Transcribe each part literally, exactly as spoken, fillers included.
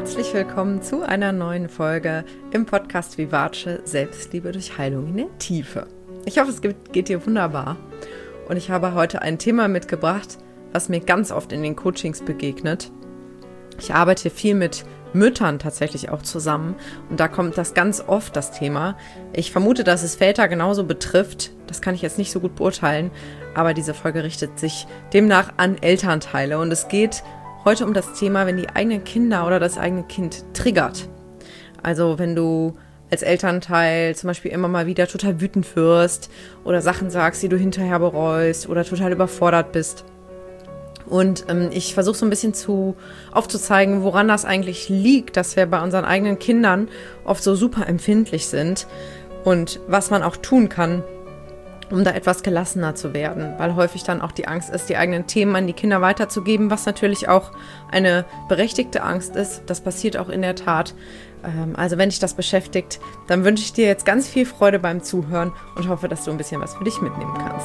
Herzlich willkommen zu einer neuen Folge im Podcast Vivace Selbstliebe durch Heilung in der Tiefe. Ich hoffe, es geht dir wunderbar und ich habe heute ein Thema mitgebracht, was mir ganz oft in den Coachings begegnet. Ich arbeite viel mit Müttern tatsächlich auch zusammen und da kommt das ganz oft das Thema. Ich vermute, dass es Väter genauso betrifft, das kann ich jetzt nicht so gut beurteilen, aber diese Folge richtet sich demnach an Elternteile und es geht heute um das Thema, wenn die eigenen Kinder oder das eigene Kind triggert. Also wenn du als Elternteil zum Beispiel immer mal wieder total wütend wirst oder Sachen sagst, die du hinterher bereust oder total überfordert bist. Und ähm, ich versuche so ein bisschen zu aufzuzeigen, woran das eigentlich liegt, dass wir bei unseren eigenen Kindern oft so super empfindlich sind und was man auch tun kann, um da etwas gelassener zu werden, weil häufig dann auch die Angst ist, die eigenen Themen an die Kinder weiterzugeben, was natürlich auch eine berechtigte Angst ist. Das passiert auch in der Tat. Also wenn dich das beschäftigt, dann wünsche ich dir jetzt ganz viel Freude beim Zuhören und hoffe, dass du ein bisschen was für dich mitnehmen kannst.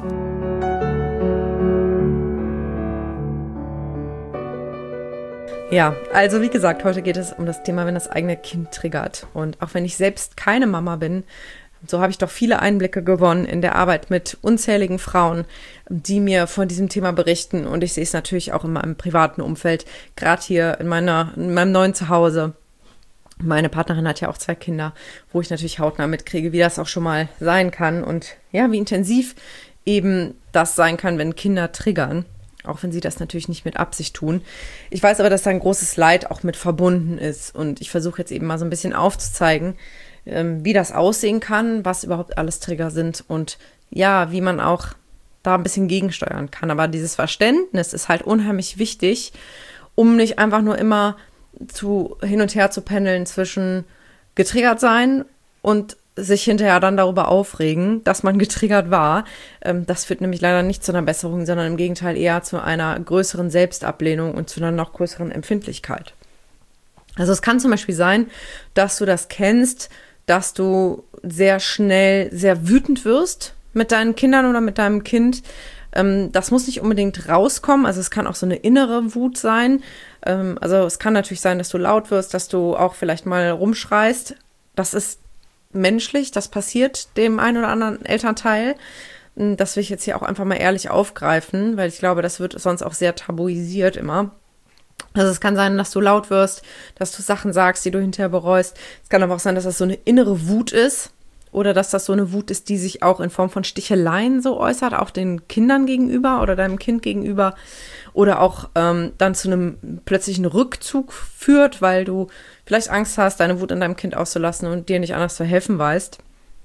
Ja, also wie gesagt, heute geht es um das Thema, wenn das eigene Kind triggert. Und auch wenn ich selbst keine Mama bin, so habe ich doch viele Einblicke gewonnen in der Arbeit mit unzähligen Frauen, die mir von diesem Thema berichten. Und ich sehe es natürlich auch in meinem privaten Umfeld, gerade hier in, meiner, in meinem neuen Zuhause. Meine Partnerin hat ja auch zwei Kinder, wo ich natürlich hautnah mitkriege, wie das auch schon mal sein kann. Und ja, wie intensiv eben das sein kann, wenn Kinder triggern. Auch wenn sie das natürlich nicht mit Absicht tun. Ich weiß aber, dass da ein großes Leid auch mit verbunden ist. Und ich versuche jetzt eben mal so ein bisschen aufzuzeigen, wie das aussehen kann, was überhaupt alles Trigger sind und ja, wie man auch da ein bisschen gegensteuern kann. Aber dieses Verständnis ist halt unheimlich wichtig, um nicht einfach nur immer zu hin und her zu pendeln zwischen getriggert sein und sich hinterher dann darüber aufregen, dass man getriggert war. Das führt nämlich leider nicht zu einer Besserung, sondern im Gegenteil eher zu einer größeren Selbstablehnung und zu einer noch größeren Empfindlichkeit. Also es kann zum Beispiel sein, dass du das kennst, dass du sehr schnell sehr wütend wirst mit deinen Kindern oder mit deinem Kind. Das muss nicht unbedingt rauskommen, also es kann auch so eine innere Wut sein. Also es kann natürlich sein, dass du laut wirst, dass du auch vielleicht mal rumschreist. Das ist menschlich, das passiert dem einen oder anderen Elternteil. Das will ich jetzt hier auch einfach mal ehrlich aufgreifen, weil ich glaube, das wird sonst auch sehr tabuisiert immer. Also es kann sein, dass du laut wirst, dass du Sachen sagst, die du hinterher bereust. Es kann aber auch sein, dass das so eine innere Wut ist oder dass das so eine Wut ist, die sich auch in Form von Sticheleien so äußert, auch den Kindern gegenüber oder deinem Kind gegenüber oder auch ähm, dann zu einem plötzlichen Rückzug führt, weil du vielleicht Angst hast, deine Wut an deinem Kind auszulassen und dir nicht anders zu helfen weißt.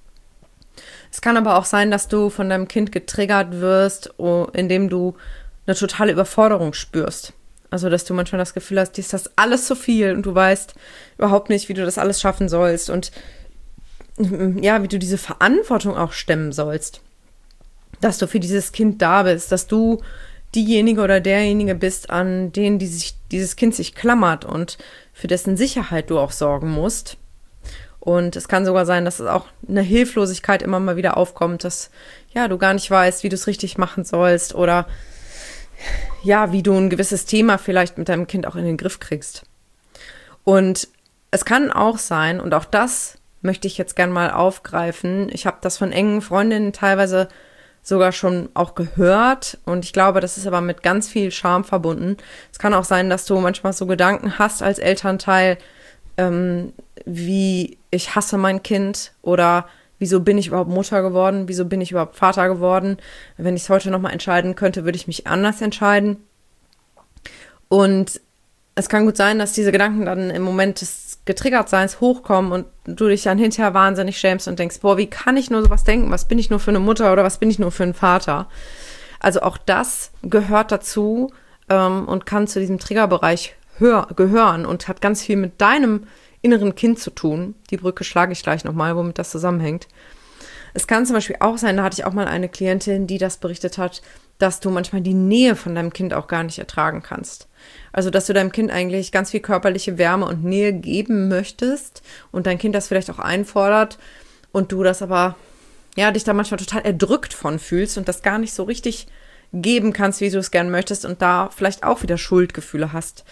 Es kann aber auch sein, dass du von deinem Kind getriggert wirst, indem du eine totale Überforderung spürst. Also, dass du manchmal das Gefühl hast, dir ist das alles zu viel und du weißt überhaupt nicht, wie du das alles schaffen sollst und ja, wie du diese Verantwortung auch stemmen sollst. Dass du für dieses Kind da bist, dass du diejenige oder derjenige bist, an den die sich, dieses Kind sich klammert und für dessen Sicherheit du auch sorgen musst. Und es kann sogar sein, dass es auch eine Hilflosigkeit immer mal wieder aufkommt, dass ja, du gar nicht weißt, wie du es richtig machen sollst oder ja, wie du ein gewisses Thema vielleicht mit deinem Kind auch in den Griff kriegst. Und es kann auch sein, und auch das möchte ich jetzt gern mal aufgreifen, ich habe das von engen Freundinnen teilweise sogar schon auch gehört und ich glaube, das ist aber mit ganz viel Scham verbunden. Es kann auch sein, dass du manchmal so Gedanken hast als Elternteil, ähm, wie ich hasse mein Kind oder wieso bin ich überhaupt Mutter geworden? Wieso bin ich überhaupt Vater geworden? Wenn ich es heute nochmal entscheiden könnte, würde ich mich anders entscheiden. Und es kann gut sein, dass diese Gedanken dann im Moment des Getriggertseins hochkommen und du dich dann hinterher wahnsinnig schämst und denkst, boah, wie kann ich nur sowas denken? Was bin ich nur für eine Mutter oder was bin ich nur für ein Vater? Also auch das gehört dazu ähm, und kann zu diesem Triggerbereich hör- gehören und hat ganz viel mit deinem inneren Kind zu tun. Die Brücke schlage ich gleich nochmal, womit das zusammenhängt. Es kann zum Beispiel auch sein, da hatte ich auch mal eine Klientin, die das berichtet hat, dass du manchmal die Nähe von deinem Kind auch gar nicht ertragen kannst. Also, dass du deinem Kind eigentlich ganz viel körperliche Wärme und Nähe geben möchtest und dein Kind das vielleicht auch einfordert und du das aber, ja, dich da manchmal total erdrückt von fühlst und das gar nicht so richtig geben kannst, wie du es gern möchtest und da vielleicht auch wieder Schuldgefühle hast,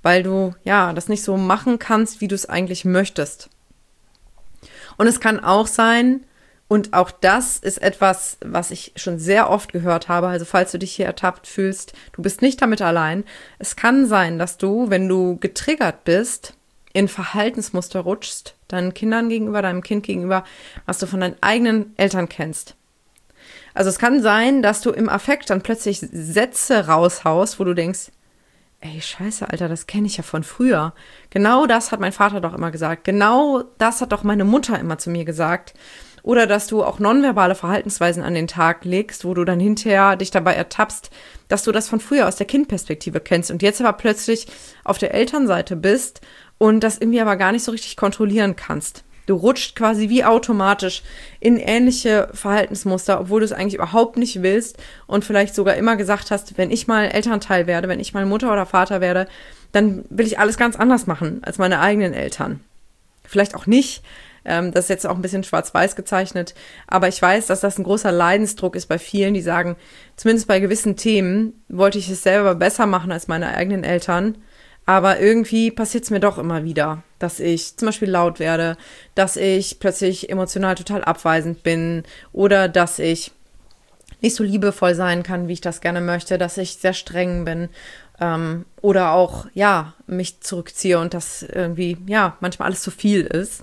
weil du, ja, das nicht so machen kannst, wie du es eigentlich möchtest. Und es kann auch sein, und auch das ist etwas, was ich schon sehr oft gehört habe, also falls du dich hier ertappt fühlst, du bist nicht damit allein. Es kann sein, dass du, wenn du getriggert bist, in Verhaltensmuster rutschst, deinen Kindern gegenüber, deinem Kind gegenüber, was du von deinen eigenen Eltern kennst. Also es kann sein, dass du im Affekt dann plötzlich Sätze raushaust, wo du denkst, ey, scheiße, Alter, das kenne ich ja von früher. Genau das hat mein Vater doch immer gesagt. Genau das hat doch meine Mutter immer zu mir gesagt. Oder dass du auch nonverbale Verhaltensweisen an den Tag legst, wo du dann hinterher dich dabei ertappst, dass du das von früher aus der Kindperspektive kennst und jetzt aber plötzlich auf der Elternseite bist und das irgendwie aber gar nicht so richtig kontrollieren kannst. Du rutscht quasi wie automatisch in ähnliche Verhaltensmuster, obwohl du es eigentlich überhaupt nicht willst und vielleicht sogar immer gesagt hast, wenn ich mal Elternteil werde, wenn ich mal Mutter oder Vater werde, dann will ich alles ganz anders machen als meine eigenen Eltern. Vielleicht auch nicht, ähm, das ist jetzt auch ein bisschen schwarz-weiß gezeichnet, aber ich weiß, dass das ein großer Leidensdruck ist bei vielen, die sagen, zumindest bei gewissen Themen wollte ich es selber besser machen als meine eigenen Eltern. Aber irgendwie passiert es mir doch immer wieder, dass ich zum Beispiel laut werde, dass ich plötzlich emotional total abweisend bin oder dass ich nicht so liebevoll sein kann, wie ich das gerne möchte, dass ich sehr streng bin ähm, oder auch, ja, mich zurückziehe und das irgendwie, ja, manchmal alles zu viel ist.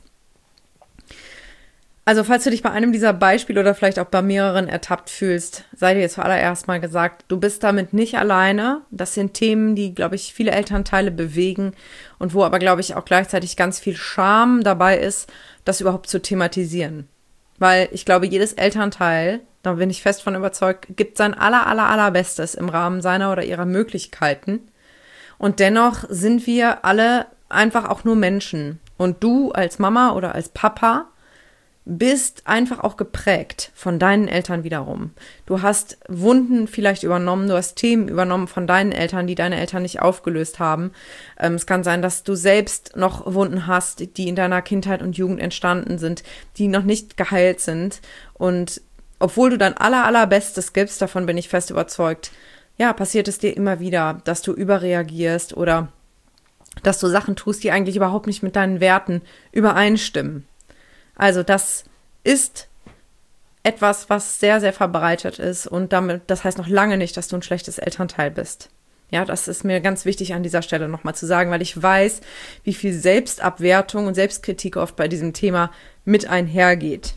Also falls du dich bei einem dieser Beispiele oder vielleicht auch bei mehreren ertappt fühlst, sei dir jetzt zuallererst mal gesagt, du bist damit nicht alleine. Das sind Themen, die, glaube ich, viele Elternteile bewegen und wo aber, glaube ich, auch gleichzeitig ganz viel Scham dabei ist, das überhaupt zu thematisieren. Weil ich glaube, jedes Elternteil, da bin ich fest von überzeugt, gibt sein aller, aller, allerbestes im Rahmen seiner oder ihrer Möglichkeiten. Und dennoch sind wir alle einfach auch nur Menschen. Und du als Mama oder als Papa bist einfach auch geprägt von deinen Eltern wiederum. Du hast Wunden vielleicht übernommen, du hast Themen übernommen von deinen Eltern, die deine Eltern nicht aufgelöst haben. Ähm, es kann sein, dass du selbst noch Wunden hast, die in deiner Kindheit und Jugend entstanden sind, die noch nicht geheilt sind. Und obwohl du dein aller, allerbestes gibst, davon bin ich fest überzeugt, ja, passiert es dir immer wieder, dass du überreagierst oder dass du Sachen tust, die eigentlich überhaupt nicht mit deinen Werten übereinstimmen. Also das ist etwas, was sehr, sehr verbreitet ist und damit, das heißt noch lange nicht, dass du ein schlechtes Elternteil bist. Ja, das ist mir ganz wichtig an dieser Stelle nochmal zu sagen, weil ich weiß, wie viel Selbstabwertung und Selbstkritik oft bei diesem Thema mit einhergeht.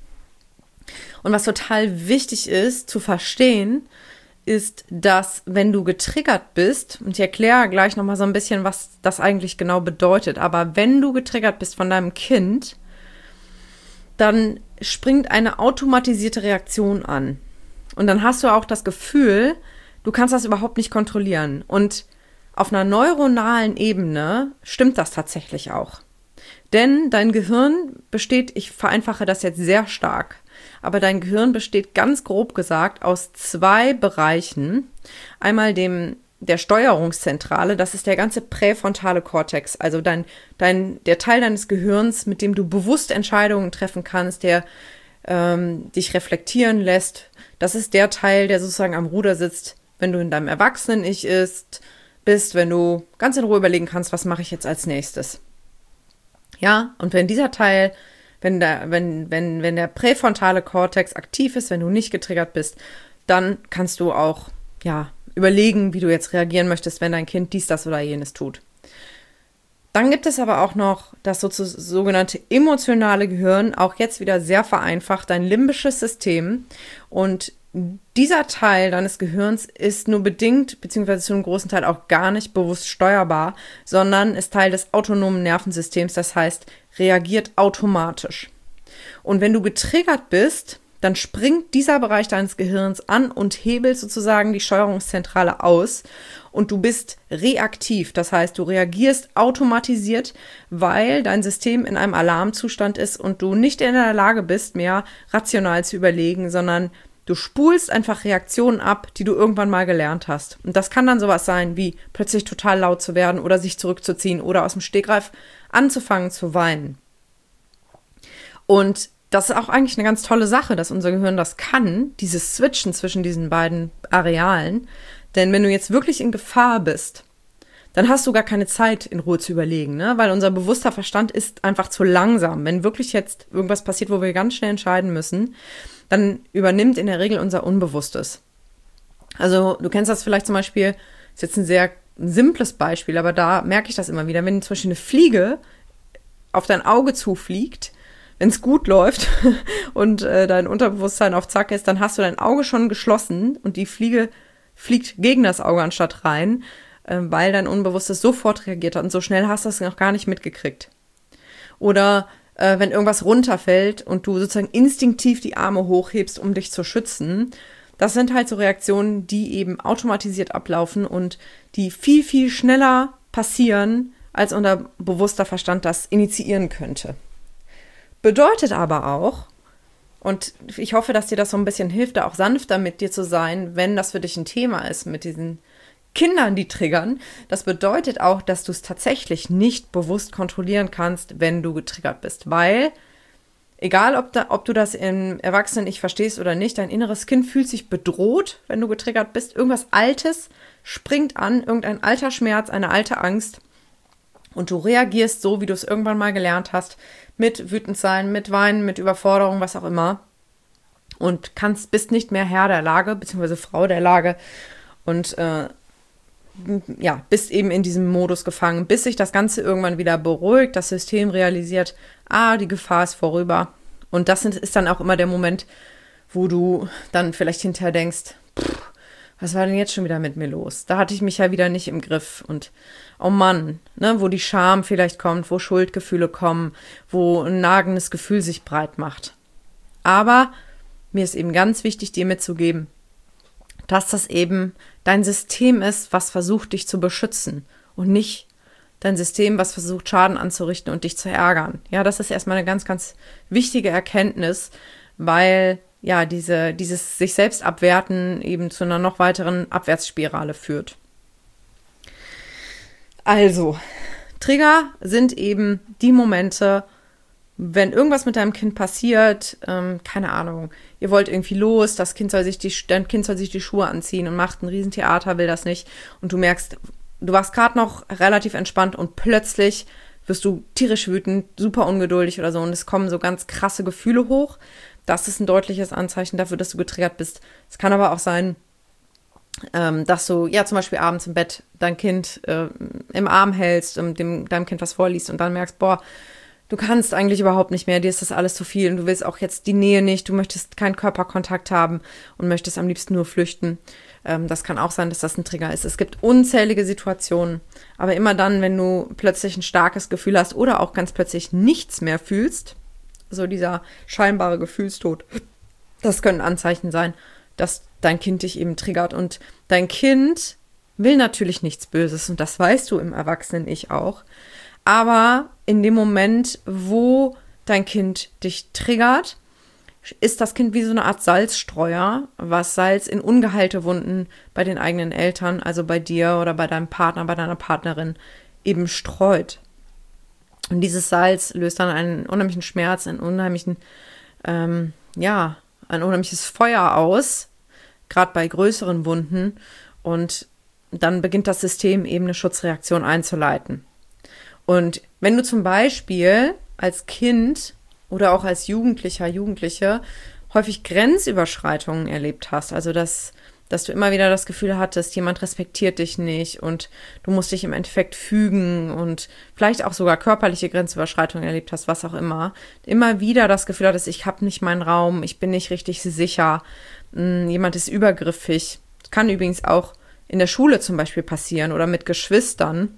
Und was total wichtig ist zu verstehen, ist, dass wenn du getriggert bist, und ich erkläre gleich nochmal so ein bisschen, was das eigentlich genau bedeutet, aber wenn du getriggert bist von deinem Kind, dann springt eine automatisierte Reaktion an. Und dann hast du auch das Gefühl, du kannst das überhaupt nicht kontrollieren. Und auf einer neuronalen Ebene stimmt das tatsächlich auch. Denn dein Gehirn besteht, ich vereinfache das jetzt sehr stark, aber dein Gehirn besteht ganz grob gesagt aus zwei Bereichen. Einmal dem der Steuerungszentrale, das ist der ganze präfrontale Kortex, also dein, dein, der Teil deines Gehirns, mit dem du bewusst Entscheidungen treffen kannst, der ähm, dich reflektieren lässt. Das ist der Teil, der sozusagen am Ruder sitzt, wenn du in deinem Erwachsenen-Ich ist, bist, wenn du ganz in Ruhe überlegen kannst, was mache ich jetzt als nächstes. Ja, und wenn dieser Teil, wenn der, wenn, wenn, wenn der präfrontale Kortex aktiv ist, wenn du nicht getriggert bist, dann kannst du auch, ja, überlegen, wie du jetzt reagieren möchtest, wenn dein Kind dies, das oder jenes tut. Dann gibt es aber auch noch das sogenannte emotionale Gehirn, auch jetzt wieder sehr vereinfacht, dein limbisches System. Und dieser Teil deines Gehirns ist nur bedingt, beziehungsweise zu einem großen Teil auch gar nicht bewusst steuerbar, sondern ist Teil des autonomen Nervensystems, das heißt, reagiert automatisch. Und wenn du getriggert bist, dann springt dieser Bereich deines Gehirns an und hebelt sozusagen die Steuerungszentrale aus und du bist reaktiv. Das heißt, du reagierst automatisiert, weil dein System in einem Alarmzustand ist und du nicht in der Lage bist, mehr rational zu überlegen, sondern du spulst einfach Reaktionen ab, die du irgendwann mal gelernt hast. Und das kann dann sowas sein, wie plötzlich total laut zu werden oder sich zurückzuziehen oder aus dem Stegreif anzufangen zu weinen. Und das ist auch eigentlich eine ganz tolle Sache, dass unser Gehirn das kann, dieses Switchen zwischen diesen beiden Arealen. Denn wenn du jetzt wirklich in Gefahr bist, dann hast du gar keine Zeit, in Ruhe zu überlegen, ne? Weil unser bewusster Verstand ist einfach zu langsam. Wenn wirklich jetzt irgendwas passiert, wo wir ganz schnell entscheiden müssen, dann übernimmt in der Regel unser Unbewusstes. Also du kennst das vielleicht zum Beispiel, ist jetzt ein sehr simples Beispiel, aber da merke ich das immer wieder, wenn zum Beispiel eine Fliege auf dein Auge zufliegt, wenn es gut läuft und äh, dein Unterbewusstsein auf Zack ist, dann hast du dein Auge schon geschlossen und die Fliege fliegt gegen das Auge anstatt rein, äh, weil dein Unbewusstes sofort reagiert hat und so schnell hast du es noch gar nicht mitgekriegt. Oder äh, wenn irgendwas runterfällt und du sozusagen instinktiv die Arme hochhebst, um dich zu schützen, das sind halt so Reaktionen, die eben automatisiert ablaufen und die viel, viel schneller passieren, als unser bewusster Verstand das initiieren könnte. Bedeutet aber auch, und ich hoffe, dass dir das so ein bisschen hilft, da auch sanfter mit dir zu sein, wenn das für dich ein Thema ist mit diesen Kindern, die triggern. Das bedeutet auch, dass du es tatsächlich nicht bewusst kontrollieren kannst, wenn du getriggert bist. Weil, egal ob, da, ob du das im Erwachsenen-Ich verstehst oder nicht, dein inneres Kind fühlt sich bedroht, wenn du getriggert bist. Irgendwas Altes springt an, irgendein alter Schmerz, eine alte Angst. Und du reagierst so, wie du es irgendwann mal gelernt hast, mit wütend sein, mit Weinen, mit Überforderung, was auch immer. Und kannst, bist nicht mehr Herr der Lage, beziehungsweise Frau der Lage. Und äh, ja, bist eben in diesem Modus gefangen, bis sich das Ganze irgendwann wieder beruhigt, das System realisiert, ah, die Gefahr ist vorüber. Und das ist dann auch immer der Moment, wo du dann vielleicht hinterher denkst, pff, was war denn jetzt schon wieder mit mir los? Da hatte ich mich ja wieder nicht im Griff. Und oh Mann, ne, wo die Scham vielleicht kommt, wo Schuldgefühle kommen, wo ein nagendes Gefühl sich breit macht. Aber mir ist eben ganz wichtig, dir mitzugeben, dass das eben dein System ist, was versucht, dich zu beschützen und nicht dein System, was versucht, Schaden anzurichten und dich zu ärgern. Ja, das ist erstmal eine ganz, ganz wichtige Erkenntnis, weil ja, diese, dieses sich selbst abwerten eben zu einer noch weiteren Abwärtsspirale führt. Also, Trigger sind eben die Momente, wenn irgendwas mit deinem Kind passiert, ähm, keine Ahnung, ihr wollt irgendwie los, das Kind soll sich die, dein Kind soll sich die Schuhe anziehen und macht ein Riesentheater, will das nicht. Und du merkst, du warst gerade noch relativ entspannt und plötzlich wirst du tierisch wütend, super ungeduldig oder so und es kommen so ganz krasse Gefühle hoch. Das ist ein deutliches Anzeichen dafür, dass du getriggert bist. Es kann aber auch sein, ähm, dass du ja zum Beispiel abends im Bett dein Kind äh, im Arm hältst, ähm, dem, deinem Kind was vorliest und dann merkst, boah, du kannst eigentlich überhaupt nicht mehr, dir ist das alles zu viel und du willst auch jetzt die Nähe nicht, du möchtest keinen Körperkontakt haben und möchtest am liebsten nur flüchten. Ähm, das kann auch sein, dass das ein Trigger ist. Es gibt unzählige Situationen, aber immer dann, wenn du plötzlich ein starkes Gefühl hast oder auch ganz plötzlich nichts mehr fühlst, so dieser scheinbare Gefühlstod, das können Anzeichen sein, dass dein Kind dich eben triggert. Und dein Kind will natürlich nichts Böses und das weißt du im Erwachsenen-Ich auch. Aber in dem Moment, wo dein Kind dich triggert, ist das Kind wie so eine Art Salzstreuer, was Salz in ungeheilte Wunden bei den eigenen Eltern, also bei dir oder bei deinem Partner, bei deiner Partnerin, eben streut. Und dieses Salz löst dann einen unheimlichen Schmerz, einen unheimlichen, ähm, ja, ein unheimliches Feuer aus, gerade bei größeren Wunden. Und dann beginnt das System eben eine Schutzreaktion einzuleiten. Und wenn du zum Beispiel als Kind oder auch als Jugendlicher, Jugendliche häufig Grenzüberschreitungen erlebt hast, also dass dass du immer wieder das Gefühl hattest, jemand respektiert dich nicht und du musst dich im Endeffekt fügen und vielleicht auch sogar körperliche Grenzüberschreitungen erlebt hast, was auch immer. Immer wieder das Gefühl hattest, ich habe nicht meinen Raum, ich bin nicht richtig sicher, jemand ist übergriffig. Das kann übrigens auch in der Schule zum Beispiel passieren oder mit Geschwistern.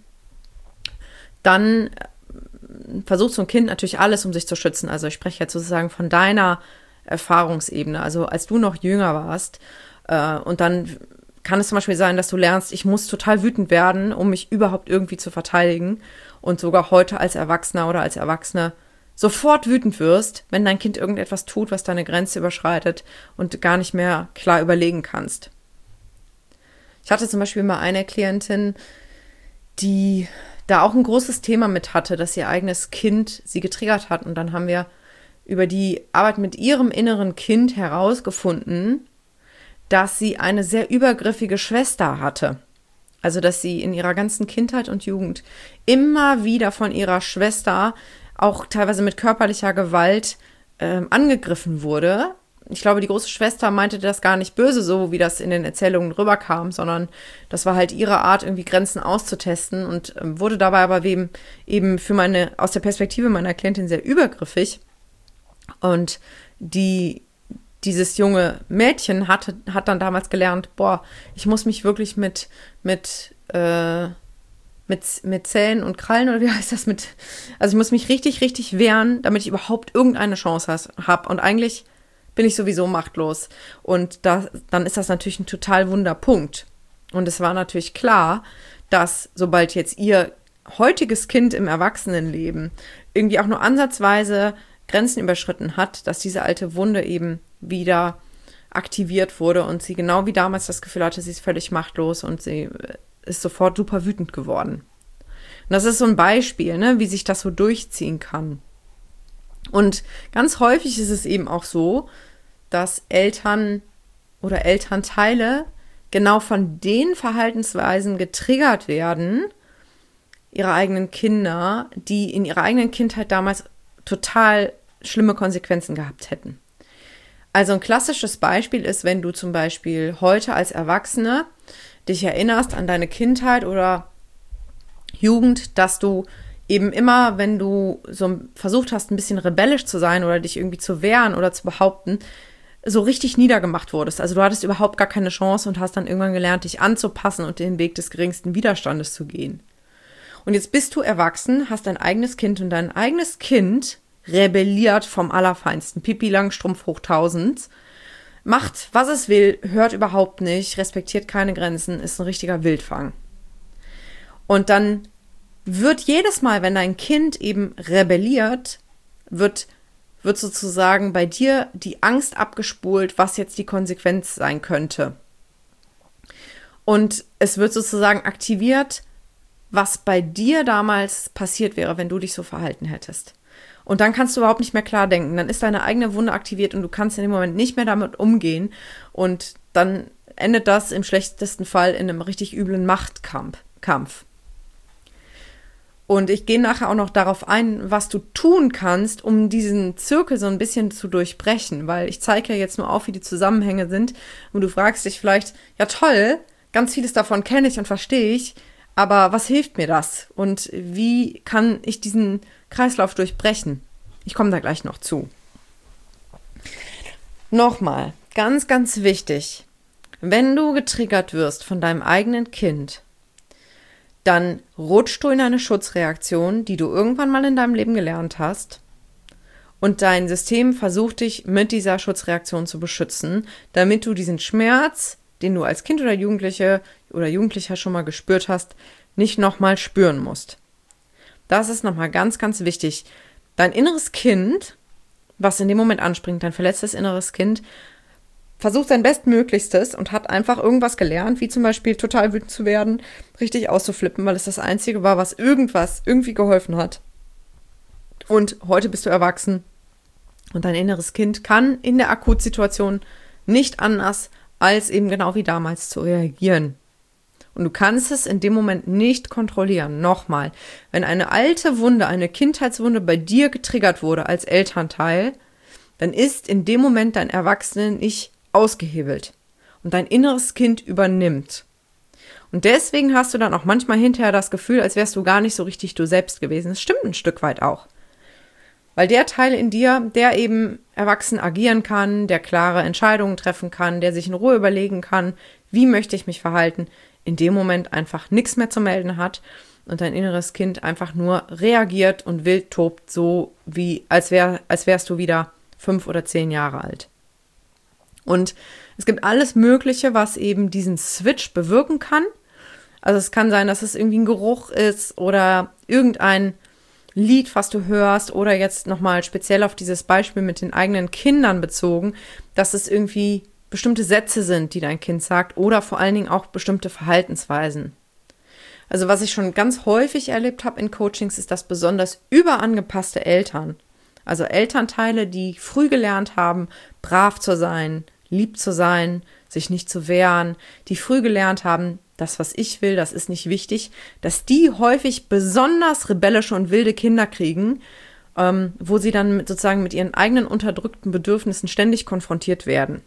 Dann versucht so ein Kind natürlich alles, um sich zu schützen. Also ich spreche jetzt sozusagen von deiner Erfahrungsebene, also als du noch jünger warst. Und dann kann es zum Beispiel sein, dass du lernst, ich muss total wütend werden, um mich überhaupt irgendwie zu verteidigen. Und sogar heute als Erwachsener oder als Erwachsene sofort wütend wirst, wenn dein Kind irgendetwas tut, was deine Grenze überschreitet und gar nicht mehr klar überlegen kannst. Ich hatte zum Beispiel mal eine Klientin, die da auch ein großes Thema mit hatte, dass ihr eigenes Kind sie getriggert hat. Und dann haben wir über die Arbeit mit ihrem inneren Kind herausgefunden, dass sie eine sehr übergriffige Schwester hatte. Also, dass sie in ihrer ganzen Kindheit und Jugend immer wieder von ihrer Schwester, auch teilweise mit körperlicher Gewalt, ähm, angegriffen wurde. Ich glaube, die große Schwester meinte das gar nicht böse, so wie das in den Erzählungen rüberkam, sondern das war halt ihre Art, irgendwie Grenzen auszutesten und ähm, wurde dabei aber eben, eben für meine, aus der Perspektive meiner Klientin sehr übergriffig. Und die Dieses junge Mädchen hatte, hat dann damals gelernt, boah, ich muss mich wirklich mit, mit, äh, mit, mit Zähnen und Krallen, oder wie heißt das, mit, also ich muss mich richtig, richtig wehren, damit ich überhaupt irgendeine Chance habe. Und eigentlich bin ich sowieso machtlos. Und da, dann ist das natürlich ein total Wunderpunkt. Und es war natürlich klar, dass sobald jetzt ihr heutiges Kind im Erwachsenenleben irgendwie auch nur ansatzweise Grenzen überschritten hat, dass diese alte Wunde eben wieder aktiviert wurde und sie genau wie damals das Gefühl hatte, sie ist völlig machtlos und sie ist sofort super wütend geworden. Und das ist so ein Beispiel, ne, wie sich das so durchziehen kann. Und ganz häufig ist es eben auch so, dass Eltern oder Elternteile genau von den Verhaltensweisen getriggert werden, ihrer eigenen Kinder, die in ihrer eigenen Kindheit damals total schlimme Konsequenzen gehabt hätten. Also ein klassisches Beispiel ist, wenn du zum Beispiel heute als Erwachsene dich erinnerst an deine Kindheit oder Jugend, dass du eben immer, wenn du so versucht hast, ein bisschen rebellisch zu sein oder dich irgendwie zu wehren oder zu behaupten, so richtig niedergemacht wurdest. Also du hattest überhaupt gar keine Chance und hast dann irgendwann gelernt, dich anzupassen und den Weg des geringsten Widerstandes zu gehen. Und jetzt bist du erwachsen, hast dein eigenes Kind und dein eigenes Kind rebelliert vom Allerfeinsten. Pippi Langstrumpf hoch tausend. Macht, was es will, hört überhaupt nicht, respektiert keine Grenzen, ist ein richtiger Wildfang. Und dann wird jedes Mal, wenn dein Kind eben rebelliert, wird, wird sozusagen bei dir die Angst abgespult, was jetzt die Konsequenz sein könnte. Und es wird sozusagen aktiviert, was bei dir damals passiert wäre, wenn du dich so verhalten hättest. Und dann kannst du überhaupt nicht mehr klar denken. Dann ist deine eigene Wunde aktiviert und du kannst in dem Moment nicht mehr damit umgehen. Und dann endet das im schlechtesten Fall in einem richtig üblen Machtkampf. Kampf. Und ich gehe nachher auch noch darauf ein, was du tun kannst, um diesen Zirkel so ein bisschen zu durchbrechen. Weil ich zeige ja jetzt nur auf, wie die Zusammenhänge sind. Und du fragst dich vielleicht, ja toll, ganz vieles davon kenne ich und verstehe ich. Aber was hilft mir das? Und wie kann ich diesen Kreislauf durchbrechen? Ich komme da gleich noch zu. Nochmal, ganz, ganz wichtig. Wenn du getriggert wirst von deinem eigenen Kind, dann rutschst du in eine Schutzreaktion, die du irgendwann mal in deinem Leben gelernt hast. Und dein System versucht dich mit dieser Schutzreaktion zu beschützen, damit du diesen Schmerz, den du als Kind oder Jugendliche oder Jugendlicher schon mal gespürt hast, nicht nochmal spüren musst. Das ist nochmal ganz, ganz wichtig. Dein inneres Kind, was in dem Moment anspringt, dein verletztes inneres Kind, versucht sein Bestmöglichstes und hat einfach irgendwas gelernt, wie zum Beispiel total wütend zu werden, richtig auszuflippen, weil es das Einzige war, was irgendwas irgendwie geholfen hat. Und heute bist du erwachsen und dein inneres Kind kann in der Akutsituation nicht anders, als eben genau wie damals zu reagieren. Und du kannst es in dem Moment nicht kontrollieren. Nochmal, wenn eine alte Wunde, eine Kindheitswunde bei dir getriggert wurde als Elternteil, dann ist in dem Moment dein Erwachsenen nicht ausgehebelt und dein inneres Kind übernimmt. Und deswegen hast du dann auch manchmal hinterher das Gefühl, als wärst du gar nicht so richtig du selbst gewesen. Das stimmt ein Stück weit auch. Weil der Teil in dir, der eben erwachsen agieren kann, der klare Entscheidungen treffen kann, der sich in Ruhe überlegen kann, wie möchte ich mich verhalten, in dem Moment einfach nichts mehr zu melden hat und dein inneres Kind einfach nur reagiert und wild tobt, so wie als wär, als wärst du wieder fünf oder zehn Jahre alt. Und es gibt alles Mögliche, was eben diesen Switch bewirken kann. Also es kann sein, dass es irgendwie ein Geruch ist oder irgendein Lied, was du hörst, oder jetzt nochmal speziell auf dieses Beispiel mit den eigenen Kindern bezogen, dass es irgendwie bestimmte Sätze sind, die dein Kind sagt, oder vor allen Dingen auch bestimmte Verhaltensweisen. Also was ich schon ganz häufig erlebt habe in Coachings, ist, dass besonders überangepasste Eltern, also Elternteile, die früh gelernt haben, brav zu sein, lieb zu sein, sich nicht zu wehren, die früh gelernt haben, das, was ich will, das ist nicht wichtig, dass die häufig besonders rebellische und wilde Kinder kriegen, ähm, wo sie dann mit, sozusagen mit ihren eigenen unterdrückten Bedürfnissen ständig konfrontiert werden.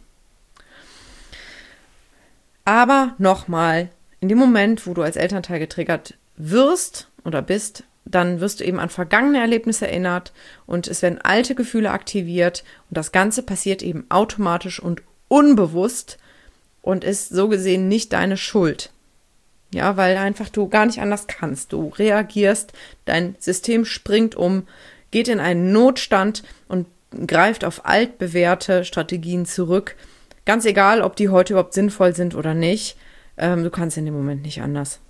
Aber nochmal, in dem Moment, wo du als Elternteil getriggert wirst oder bist, dann wirst du eben an vergangene Erlebnisse erinnert und es werden alte Gefühle aktiviert und das Ganze passiert eben automatisch und unbewusst und ist so gesehen nicht deine Schuld. Ja, weil einfach du gar nicht anders kannst. Du reagierst, dein System springt um, geht in einen Notstand und greift auf altbewährte Strategien zurück. Ganz egal, ob die heute überhaupt sinnvoll sind oder nicht. Ähm, du kannst in dem Moment nicht anders.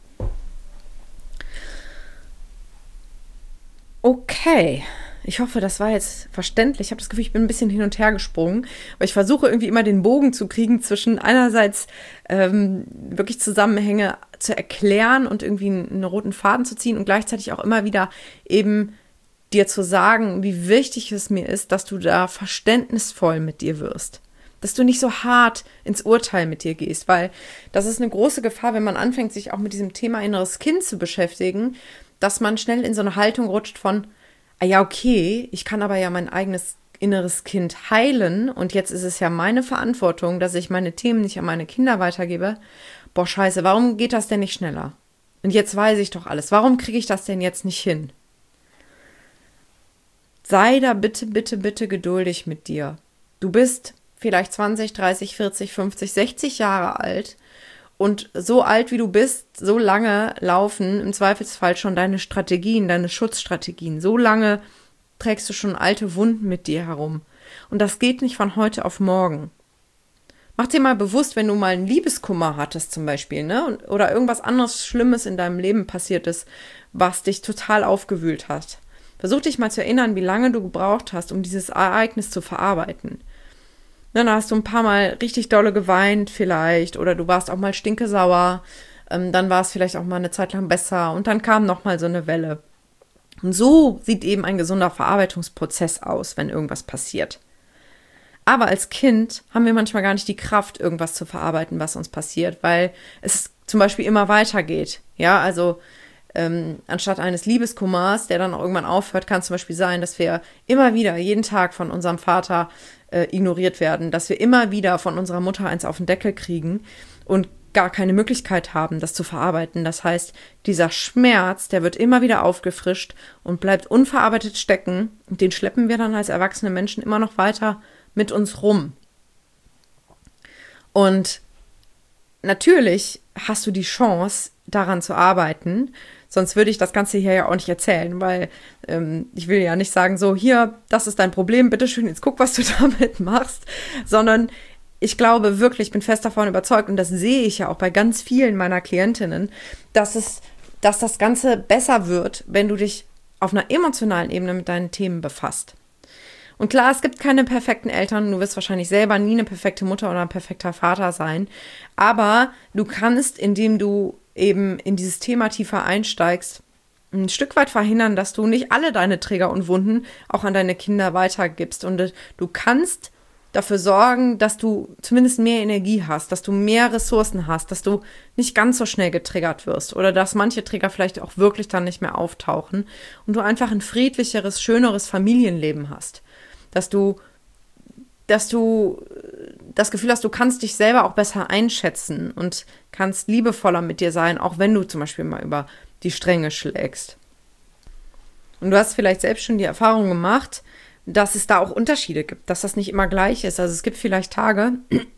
Okay, ich hoffe, das war jetzt verständlich. Ich habe das Gefühl, ich bin ein bisschen hin und her gesprungen, weil ich versuche irgendwie immer den Bogen zu kriegen zwischen einerseits ähm, wirklich Zusammenhänge zu erklären und irgendwie einen roten Faden zu ziehen und gleichzeitig auch immer wieder eben dir zu sagen, wie wichtig es mir ist, dass du da verständnisvoll mit dir wirst. Dass du nicht so hart ins Urteil mit dir gehst, weil das ist eine große Gefahr, wenn man anfängt, sich auch mit diesem Thema inneres Kind zu beschäftigen, dass man schnell in so eine Haltung rutscht von, ah ja, okay, ich kann aber ja mein eigenes inneres Kind heilen und jetzt ist es ja meine Verantwortung, dass ich meine Themen nicht an meine Kinder weitergebe. Boah, scheiße, warum geht das denn nicht schneller? Und jetzt weiß ich doch alles. Warum kriege ich das denn jetzt nicht hin? Sei da bitte, bitte, bitte geduldig mit dir. Du bist vielleicht zwanzig, dreißig, vierzig, fünfzig, sechzig Jahre alt und so alt wie du bist, so lange laufen im Zweifelsfall schon deine Strategien, deine Schutzstrategien. So lange trägst du schon alte Wunden mit dir herum. Und das geht nicht von heute auf morgen. Mach dir mal bewusst, wenn du mal einen Liebeskummer hattest zum Beispiel, ne, oder irgendwas anderes Schlimmes in deinem Leben passiert ist, was dich total aufgewühlt hat. Versuch dich mal zu erinnern, wie lange du gebraucht hast, um dieses Ereignis zu verarbeiten. Dann hast du ein paar Mal richtig dolle geweint vielleicht oder du warst auch mal stinkesauer, ähm, dann war es vielleicht auch mal eine Zeit lang besser und dann kam noch mal so eine Welle. Und so sieht eben ein gesunder Verarbeitungsprozess aus, wenn irgendwas passiert. Aber als Kind haben wir manchmal gar nicht die Kraft, irgendwas zu verarbeiten, was uns passiert, weil es zum Beispiel immer weitergeht. Ja, also ähm, anstatt eines Liebeskummers, der dann auch irgendwann aufhört, kann es zum Beispiel sein, dass wir immer wieder jeden Tag von unserem Vater äh, ignoriert werden, dass wir immer wieder von unserer Mutter eins auf den Deckel kriegen und gar keine Möglichkeit haben, das zu verarbeiten. Das heißt, dieser Schmerz, der wird immer wieder aufgefrischt und bleibt unverarbeitet stecken und den schleppen wir dann als erwachsene Menschen immer noch weiter mit uns rum. Und natürlich hast du die Chance, daran zu arbeiten, sonst würde ich das Ganze hier ja auch nicht erzählen, weil ähm, ich will ja nicht sagen, so hier, das ist dein Problem, bitteschön, jetzt guck, was du damit machst, sondern ich glaube wirklich, ich bin fest davon überzeugt und das sehe ich ja auch bei ganz vielen meiner Klientinnen, dass es, dass das Ganze besser wird, wenn du dich auf einer emotionalen Ebene mit deinen Themen befasst. Und klar, es gibt keine perfekten Eltern, du wirst wahrscheinlich selber nie eine perfekte Mutter oder ein perfekter Vater sein, aber du kannst, indem du eben in dieses Thema tiefer einsteigst, ein Stück weit verhindern, dass du nicht alle deine Trigger und Wunden auch an deine Kinder weitergibst. Und du kannst dafür sorgen, dass du zumindest mehr Energie hast, dass du mehr Ressourcen hast, dass du nicht ganz so schnell getriggert wirst oder dass manche Trigger vielleicht auch wirklich dann nicht mehr auftauchen und du einfach ein friedlicheres, schöneres Familienleben hast. Dass du, dass du das Gefühl hast, du kannst dich selber auch besser einschätzen und kannst liebevoller mit dir sein, auch wenn du zum Beispiel mal über die Stränge schlägst. Und du hast vielleicht selbst schon die Erfahrung gemacht, dass es da auch Unterschiede gibt, dass das nicht immer gleich ist. Also es gibt vielleicht Tage,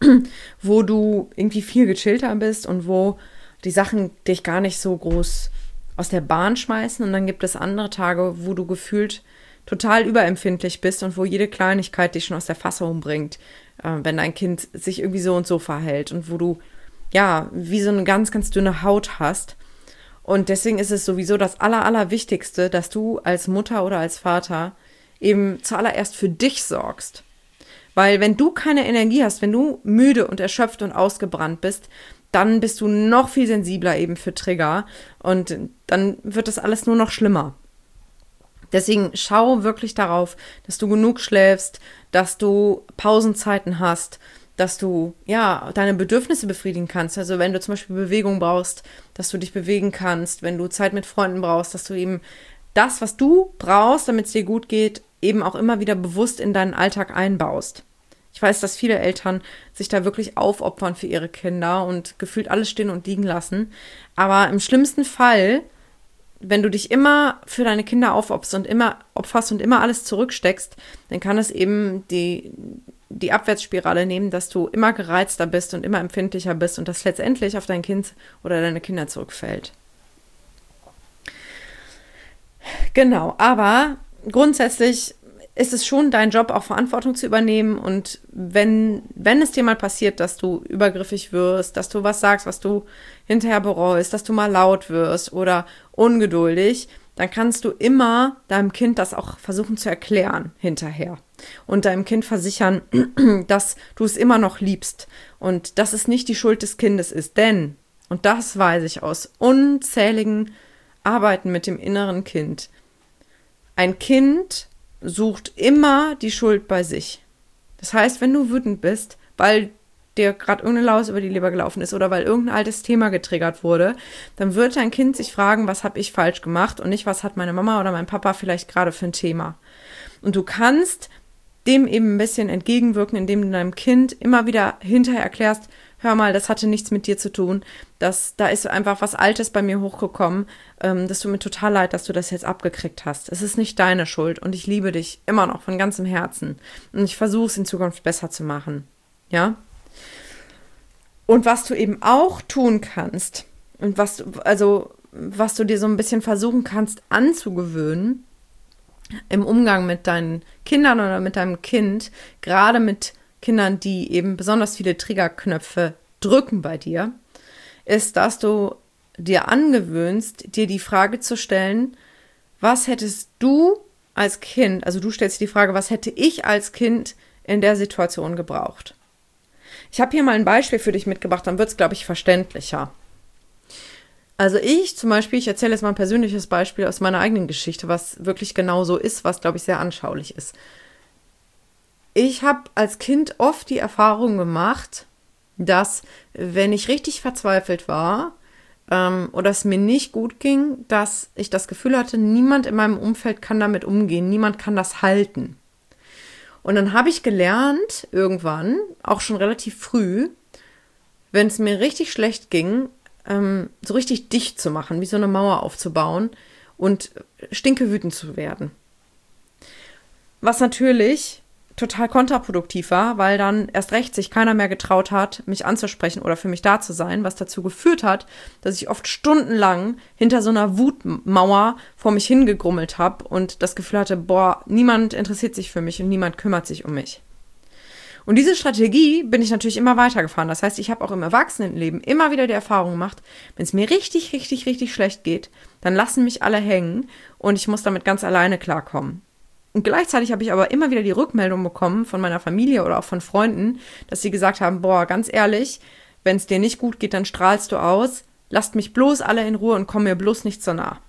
wo du irgendwie viel gechillter bist und wo die Sachen dich gar nicht so groß aus der Bahn schmeißen. Und dann gibt es andere Tage, wo du gefühlt total überempfindlich bist und wo jede Kleinigkeit dich schon aus der Fassung bringt, äh, wenn dein Kind sich irgendwie so und so verhält und wo du, ja, wie so eine ganz, ganz dünne Haut hast. Und deswegen ist es sowieso das Aller, Allerwichtigste, dass du als Mutter oder als Vater eben zuallererst für dich sorgst. Weil wenn du keine Energie hast, wenn du müde und erschöpft und ausgebrannt bist, dann bist du noch viel sensibler eben für Trigger und dann wird das alles nur noch schlimmer. Deswegen schau wirklich darauf, dass du genug schläfst, dass du Pausenzeiten hast, dass du, ja, deine Bedürfnisse befriedigen kannst. Also wenn du zum Beispiel Bewegung brauchst, dass du dich bewegen kannst, wenn du Zeit mit Freunden brauchst, dass du eben das, was du brauchst, damit es dir gut geht, eben auch immer wieder bewusst in deinen Alltag einbaust. Ich weiß, dass viele Eltern sich da wirklich aufopfern für ihre Kinder und gefühlt alles stehen und liegen lassen. Aber im schlimmsten Fall, wenn du dich immer für deine Kinder aufopferst und immer opferst und immer alles zurücksteckst, dann kann es eben die, die Abwärtsspirale nehmen, dass du immer gereizter bist und immer empfindlicher bist und das letztendlich auf dein Kind oder deine Kinder zurückfällt. Genau, aber grundsätzlich ist es schon dein Job, auch Verantwortung zu übernehmen. Und wenn, wenn es dir mal passiert, dass du übergriffig wirst, dass du was sagst, was du hinterher bereust, dass du mal laut wirst oder ungeduldig, dann kannst du immer deinem Kind das auch versuchen zu erklären hinterher. Und deinem Kind versichern, dass du es immer noch liebst und dass es nicht die Schuld des Kindes ist. Denn, und das weiß ich aus unzähligen Arbeiten mit dem inneren Kind, ein Kind sucht immer die Schuld bei sich. Das heißt, wenn du wütend bist, weil dir gerade irgendeine Laus über die Leber gelaufen ist oder weil irgendein altes Thema getriggert wurde, dann wird dein Kind sich fragen, was habe ich falsch gemacht und nicht, was hat meine Mama oder mein Papa vielleicht gerade für ein Thema. Und du kannst dem eben ein bisschen entgegenwirken, indem du deinem Kind immer wieder hinterher erklärst, hör mal, das hatte nichts mit dir zu tun, das, da ist einfach was Altes bei mir hochgekommen, ähm, das tut mir total leid, dass du das jetzt abgekriegt hast. Es ist nicht deine Schuld und ich liebe dich immer noch von ganzem Herzen und ich versuche es in Zukunft besser zu machen, ja? Und was du eben auch tun kannst und was du, also, was du dir so ein bisschen versuchen kannst anzugewöhnen, im Umgang mit deinen Kindern oder mit deinem Kind, gerade mit Kindern, die eben besonders viele Triggerknöpfe drücken bei dir, ist, dass du dir angewöhnst, dir die Frage zu stellen, was hättest du als Kind, also du stellst dir die Frage, was hätte ich als Kind in der Situation gebraucht? Ich habe hier mal ein Beispiel für dich mitgebracht, dann wird es, glaube ich, verständlicher. Also ich zum Beispiel, ich erzähle jetzt mal ein persönliches Beispiel aus meiner eigenen Geschichte, was wirklich genau so ist, was, glaube ich, sehr anschaulich ist. Ich habe als Kind oft die Erfahrung gemacht, dass, wenn ich richtig verzweifelt war ähm, oder es mir nicht gut ging, dass ich das Gefühl hatte, niemand in meinem Umfeld kann damit umgehen, niemand kann das halten. Und dann habe ich gelernt, irgendwann, auch schon relativ früh, wenn es mir richtig schlecht ging, ähm, so richtig dicht zu machen, wie so eine Mauer aufzubauen und stinkewütend zu werden. Was natürlich total kontraproduktiv war, weil dann erst recht sich keiner mehr getraut hat, mich anzusprechen oder für mich da zu sein, was dazu geführt hat, dass ich oft stundenlang hinter so einer Wutmauer vor mich hingegrummelt habe und das Gefühl hatte, boah, niemand interessiert sich für mich und niemand kümmert sich um mich. Und diese Strategie bin ich natürlich immer weitergefahren. Das heißt, ich habe auch im Erwachsenenleben immer wieder die Erfahrung gemacht, wenn es mir richtig, richtig, richtig schlecht geht, dann lassen mich alle hängen und ich muss damit ganz alleine klarkommen. Und gleichzeitig habe ich aber immer wieder die Rückmeldung bekommen von meiner Familie oder auch von Freunden, dass sie gesagt haben, boah, ganz ehrlich, wenn es dir nicht gut geht, dann strahlst du aus, lasst mich bloß alle in Ruhe und komm mir bloß nicht so nah.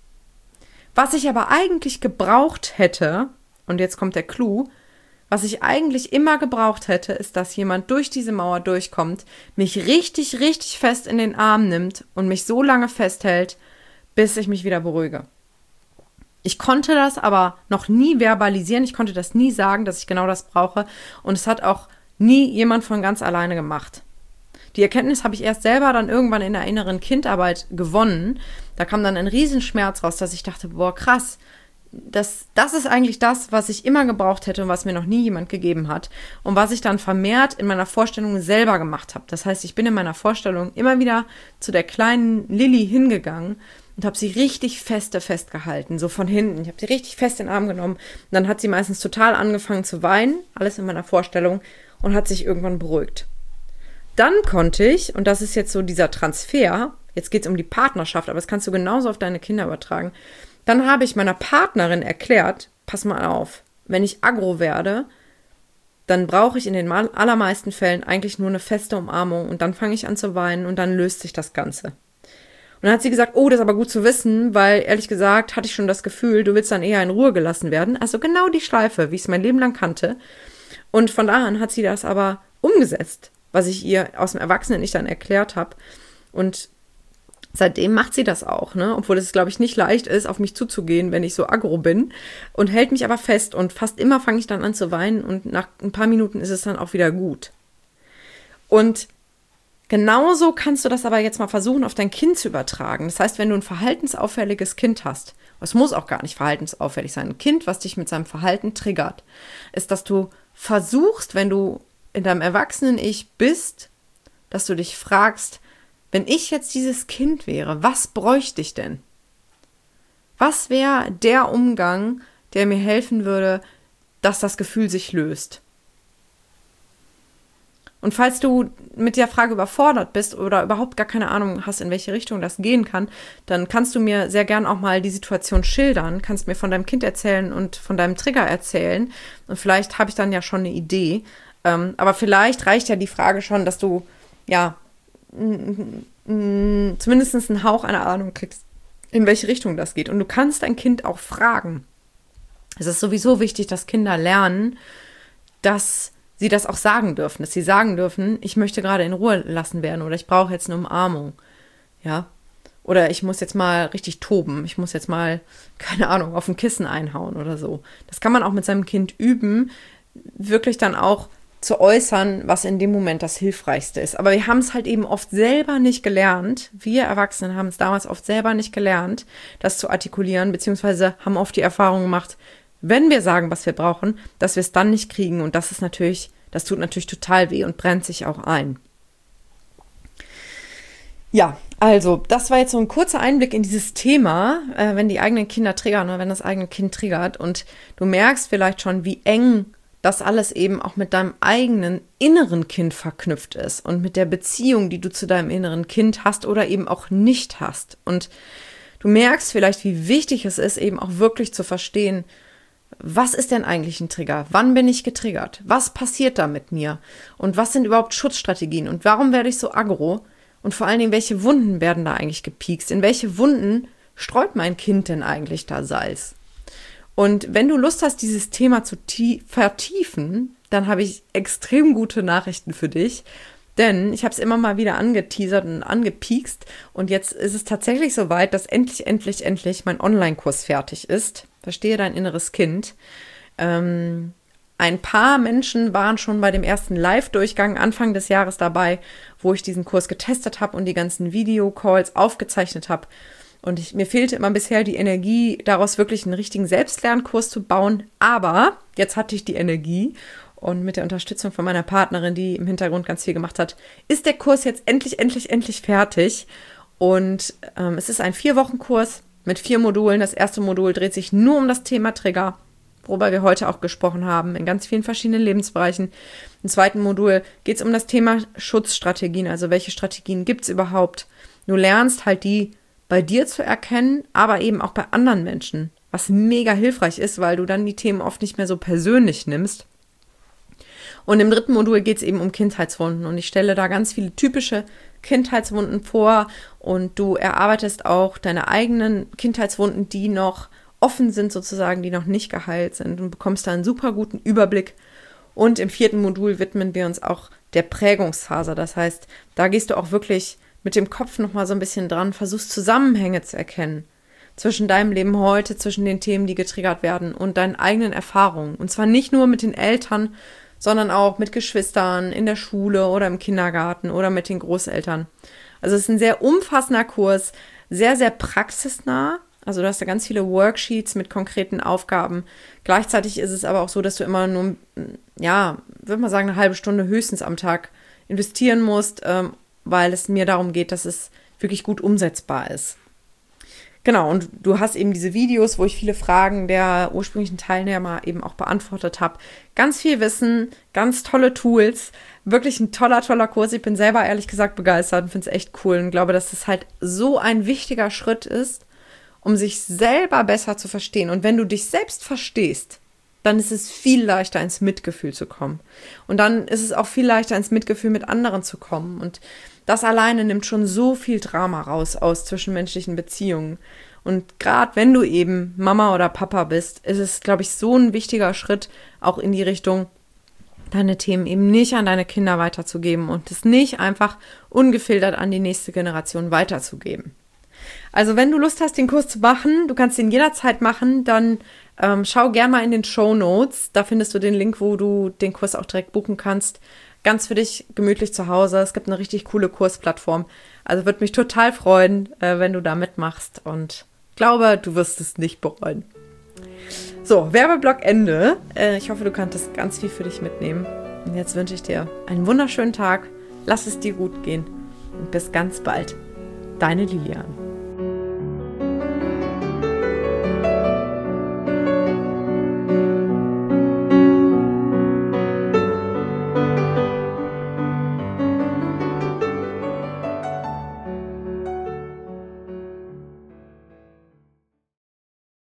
Was ich aber eigentlich gebraucht hätte, und jetzt kommt der Clou, was ich eigentlich immer gebraucht hätte, ist, dass jemand durch diese Mauer durchkommt, mich richtig, richtig fest in den Arm nimmt und mich so lange festhält, bis ich mich wieder beruhige. Ich konnte das aber noch nie verbalisieren, ich konnte das nie sagen, dass ich genau das brauche und es hat auch nie jemand von ganz alleine gemacht. Die Erkenntnis habe ich erst selber dann irgendwann in der inneren Kindarbeit gewonnen. Da kam dann ein Riesenschmerz raus, dass ich dachte, boah, krass, das, das ist eigentlich das, was ich immer gebraucht hätte und was mir noch nie jemand gegeben hat und was ich dann vermehrt in meiner Vorstellung selber gemacht habe. Das heißt, ich bin in meiner Vorstellung immer wieder zu der kleinen Lilly hingegangen und habe sie richtig feste festgehalten, so von hinten. Ich habe sie richtig fest in den Arm genommen und dann hat sie meistens total angefangen zu weinen, alles in meiner Vorstellung, und hat sich irgendwann beruhigt. Dann konnte ich, und das ist jetzt so dieser Transfer, jetzt geht es um die Partnerschaft, aber das kannst du genauso auf deine Kinder übertragen, dann habe ich meiner Partnerin erklärt, pass mal auf, wenn ich aggro werde, dann brauche ich in den allermeisten Fällen eigentlich nur eine feste Umarmung und dann fange ich an zu weinen und dann löst sich das Ganze. Und dann hat sie gesagt, oh, das ist aber gut zu wissen, weil ehrlich gesagt hatte ich schon das Gefühl, du willst dann eher in Ruhe gelassen werden. Also genau die Schleife, wie ich es mein Leben lang kannte. Und von da an hat sie das aber umgesetzt, was ich ihr aus dem Erwachsenen-Ich dann erklärt habe. Und seitdem macht sie das auch, ne? Obwohl es, glaube ich, nicht leicht ist, auf mich zuzugehen, wenn ich so aggro bin, und hält mich aber fest. Und fast immer fange ich dann an zu weinen und nach ein paar Minuten ist es dann auch wieder gut. Und genauso kannst du das aber jetzt mal versuchen, auf dein Kind zu übertragen. Das heißt, wenn du ein verhaltensauffälliges Kind hast, es muss auch gar nicht verhaltensauffällig sein, ein Kind, was dich mit seinem Verhalten triggert, ist, dass du versuchst, wenn du in deinem Erwachsenen-Ich bist, dass du dich fragst, wenn ich jetzt dieses Kind wäre, was bräuchte ich denn? Was wäre der Umgang, der mir helfen würde, dass das Gefühl sich löst? Und falls du mit der Frage überfordert bist oder überhaupt gar keine Ahnung hast, in welche Richtung das gehen kann, dann kannst du mir sehr gern auch mal die Situation schildern, kannst mir von deinem Kind erzählen und von deinem Trigger erzählen. Und vielleicht habe ich dann ja schon eine Idee. Ähm, aber vielleicht reicht ja die Frage schon, dass du ja zumindest einen Hauch einer Ahnung kriegst, in welche Richtung das geht. Und du kannst dein Kind auch fragen. Es ist sowieso wichtig, dass Kinder lernen, dass sie das auch sagen dürfen, dass sie sagen dürfen, ich möchte gerade in Ruhe lassen werden oder ich brauche jetzt eine Umarmung, ja, oder ich muss jetzt mal richtig toben, ich muss jetzt mal, keine Ahnung, auf ein Kissen einhauen oder so. Das kann man auch mit seinem Kind üben, wirklich dann auch zu äußern, was in dem Moment das Hilfreichste ist. Aber wir haben es halt eben oft selber nicht gelernt, wir Erwachsenen haben es damals oft selber nicht gelernt, das zu artikulieren, beziehungsweise haben oft die Erfahrung gemacht, wenn wir sagen, was wir brauchen, dass wir es dann nicht kriegen. Und das ist natürlich, das tut natürlich total weh und brennt sich auch ein. Ja, also das war jetzt so ein kurzer Einblick in dieses Thema, äh, wenn die eigenen Kinder triggern oder wenn das eigene Kind triggert. Und du merkst vielleicht schon, wie eng das alles eben auch mit deinem eigenen inneren Kind verknüpft ist und mit der Beziehung, die du zu deinem inneren Kind hast oder eben auch nicht hast. Und du merkst vielleicht, wie wichtig es ist, eben auch wirklich zu verstehen, was ist denn eigentlich ein Trigger? Wann bin ich getriggert? Was passiert da mit mir? Und was sind überhaupt Schutzstrategien? Und warum werde ich so aggro? Und vor allen Dingen, welche Wunden werden da eigentlich gepiekst? In welche Wunden streut mein Kind denn eigentlich da Salz? Und wenn du Lust hast, dieses Thema zu tie- vertiefen, dann habe ich extrem gute Nachrichten für dich. Denn ich habe es immer mal wieder angeteasert und angepiekst. Und jetzt ist es tatsächlich soweit, dass endlich, endlich, endlich mein Online-Kurs fertig ist. Verstehe dein inneres Kind. Ähm, ein paar Menschen waren schon bei dem ersten Live-Durchgang Anfang des Jahres dabei, wo ich diesen Kurs getestet habe und die ganzen Videocalls aufgezeichnet habe. Und ich, mir fehlte immer bisher die Energie, daraus wirklich einen richtigen Selbstlernkurs zu bauen. Aber jetzt hatte ich die Energie und mit der Unterstützung von meiner Partnerin, die im Hintergrund ganz viel gemacht hat, ist der Kurs jetzt endlich, endlich, endlich fertig. Und ähm, es ist ein Vier-Wochen-Kurs mit vier Modulen. Das erste Modul dreht sich nur um das Thema Trigger, worüber wir heute auch gesprochen haben, in ganz vielen verschiedenen Lebensbereichen. Im zweiten Modul geht es um das Thema Schutzstrategien, also welche Strategien gibt es überhaupt. Du lernst halt die bei dir zu erkennen, aber eben auch bei anderen Menschen, was mega hilfreich ist, weil du dann die Themen oft nicht mehr so persönlich nimmst. Und im dritten Modul geht es eben um Kindheitswunden und ich stelle da ganz viele typische Kindheitswunden vor und du erarbeitest auch deine eigenen Kindheitswunden, die noch offen sind sozusagen, die noch nicht geheilt sind und bekommst da einen super guten Überblick. Und im vierten Modul widmen wir uns auch der Prägungsphase. Das heißt, da gehst du auch wirklich mit dem Kopf nochmal so ein bisschen dran, versuchst Zusammenhänge zu erkennen zwischen deinem Leben heute, zwischen den Themen, die getriggert werden und deinen eigenen Erfahrungen. Und zwar nicht nur mit den Eltern, sondern auch mit Geschwistern in der Schule oder im Kindergarten oder mit den Großeltern. Also es ist ein sehr umfassender Kurs, sehr, sehr praxisnah. Also du hast da ganz viele Worksheets mit konkreten Aufgaben. Gleichzeitig ist es aber auch so, dass du immer nur, ja, würde man sagen, eine halbe Stunde höchstens am Tag investieren musst, ähm, weil es mir darum geht, dass es wirklich gut umsetzbar ist. Genau, und du hast eben diese Videos, wo ich viele Fragen der ursprünglichen Teilnehmer eben auch beantwortet habe. Ganz viel Wissen, ganz tolle Tools, wirklich ein toller, toller Kurs. Ich bin selber ehrlich gesagt begeistert und finde es echt cool und glaube, dass es halt so ein wichtiger Schritt ist, um sich selber besser zu verstehen. Und wenn du dich selbst verstehst, dann ist es viel leichter, ins Mitgefühl zu kommen. Und dann ist es auch viel leichter, ins Mitgefühl mit anderen zu kommen. Und das alleine nimmt schon so viel Drama raus aus zwischenmenschlichen Beziehungen. Und gerade wenn du eben Mama oder Papa bist, ist es, glaube ich, so ein wichtiger Schritt auch in die Richtung, deine Themen eben nicht an deine Kinder weiterzugeben und es nicht einfach ungefiltert an die nächste Generation weiterzugeben. Also wenn du Lust hast, den Kurs zu machen, du kannst ihn jederzeit machen, dann ähm, schau gerne mal in den Shownotes. Da findest du den Link, wo du den Kurs auch direkt buchen kannst. Ganz für dich gemütlich zu Hause. Es gibt eine richtig coole Kursplattform. Also würde mich total freuen, äh, wenn du da mitmachst und glaube, du wirst es nicht bereuen. So, Werbeblock Ende. Äh, ich hoffe, du konntest ganz viel für dich mitnehmen. Und jetzt wünsche ich dir einen wunderschönen Tag. Lass es dir gut gehen und bis ganz bald. Deine Lilian.